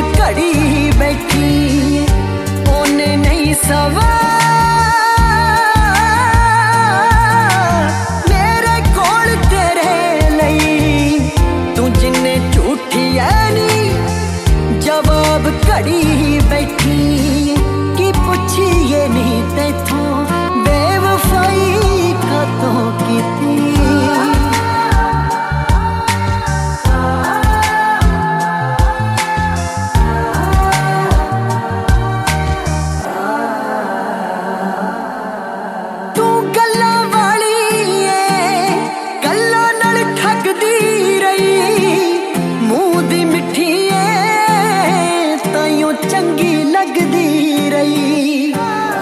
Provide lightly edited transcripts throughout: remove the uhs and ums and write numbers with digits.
घड़ी बैठी ओने नहीं सवा मेरे कोल तेरे लई तू जिन्ने झूठी है नी जवाब घड़ी बैठी की पुछिए नहीं तेथों बेवफाई कदों कीती चंगी लगदी रही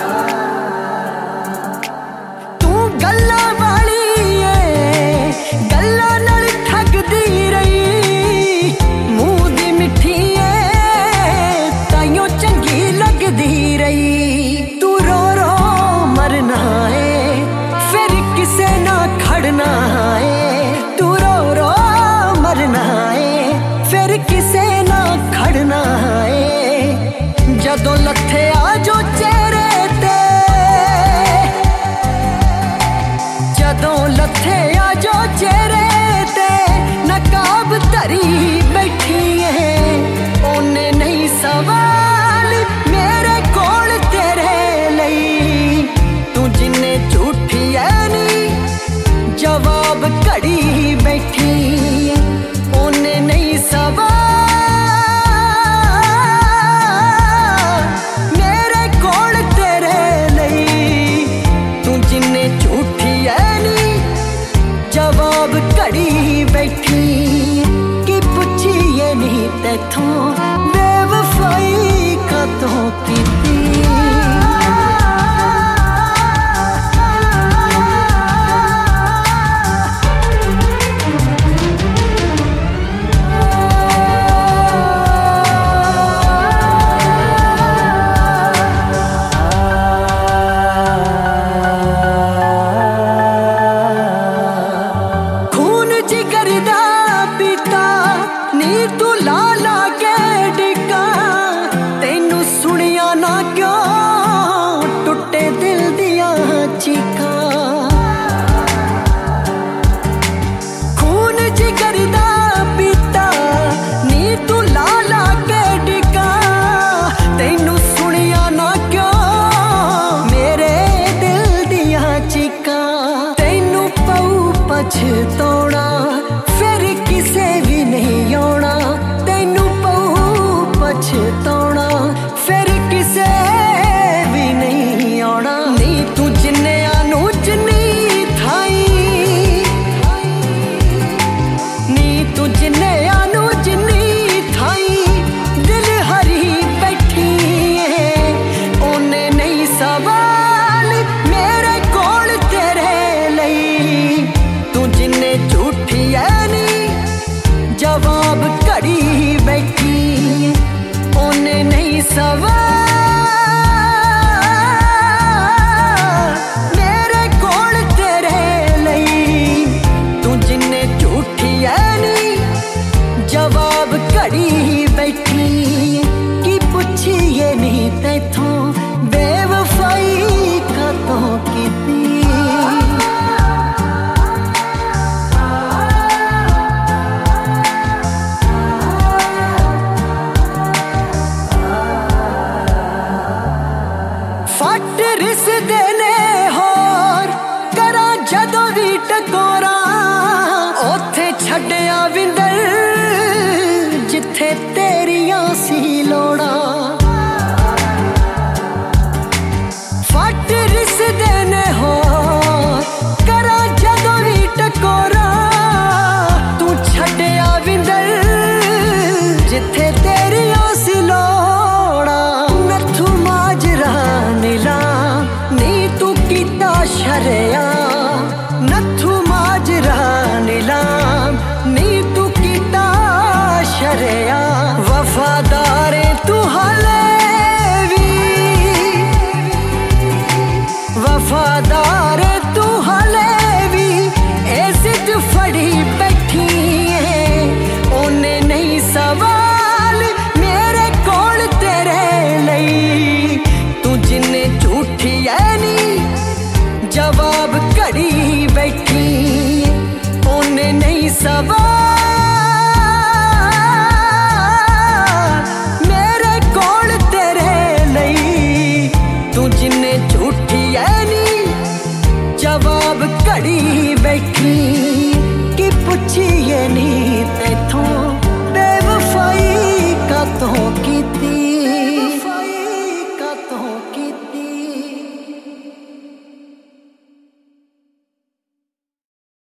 तू गल्ला वाली है गल्ला नाल ठगदी रही मुंह दी मिठी है ताइयों चंगी लगदी रही तू रो रो मरना है फिर किसे ना खड़ना है तू रो रो मरना है फिर किसे ना खड़ना है जदों लथे आजो चेहरे ते जदों लथे आजो चेहरे ते नकाब धरी बैठी है ओने नहीं सवाल मेरे कोल तेरे लई तू जिन्ने झूठी है नी जवाब घड़ी बैठी ओने नहीं सवाल जवाब घड़ी बैठी कि पुछिए नहीं तेथों बेवफाई कदों कीती तू लाला के डिका तेनू सुनिया ना क्यों टुटे दिल दिया चीखा खून जिगर दा पीता नी तू लाला के डिका तेनू सुनिया ना क्यों मेरे दिल दिया चीखा तेनू पऊ पछताउणा फिर किसे भी नहीं आउणा तेनू पऊ पछताउणा फिर किसे भी नहीं आउणा नी तू जिन्नियां नू जिन्नी थाई नी सवाल मेरे कोल तेरे लई तू जिन्ने झूठी है नी जवाब घड़ी बैठी कि पुछिए नी तेथों